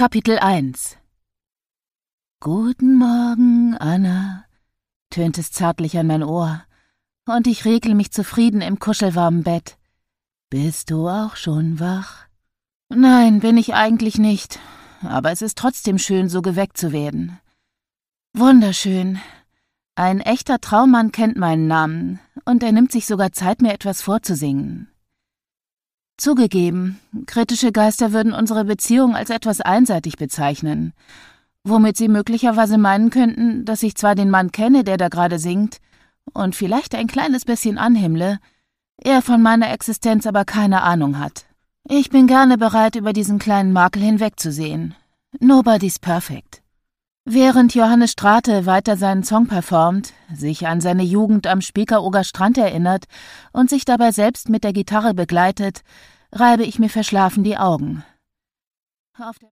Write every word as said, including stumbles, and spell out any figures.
Kapitel eins. »Guten Morgen, Anna«, tönt es zärtlich an mein Ohr, und ich regel mich zufrieden im kuschelwarmen Bett. »Bist du auch schon wach?« »Nein, bin ich eigentlich nicht, aber es ist trotzdem schön, so geweckt zu werden. Wunderschön. Ein echter Traummann kennt meinen Namen, und er nimmt sich sogar Zeit, mir etwas vorzusingen. Zugegeben, kritische Geister würden unsere Beziehung als etwas einseitig bezeichnen, womit sie möglicherweise meinen könnten, dass ich zwar den Mann kenne, der da gerade singt, und vielleicht ein kleines bisschen anhimmle, er von meiner Existenz aber keine Ahnung hat. Ich bin gerne bereit, über diesen kleinen Makel hinwegzusehen. Nobody's perfect. Während Johannes Strate weiter seinen Song performt, sich an seine Jugend am Spiekeroger Strand erinnert und sich dabei selbst mit der Gitarre begleitet, reibe ich mir verschlafen die Augen. Auf der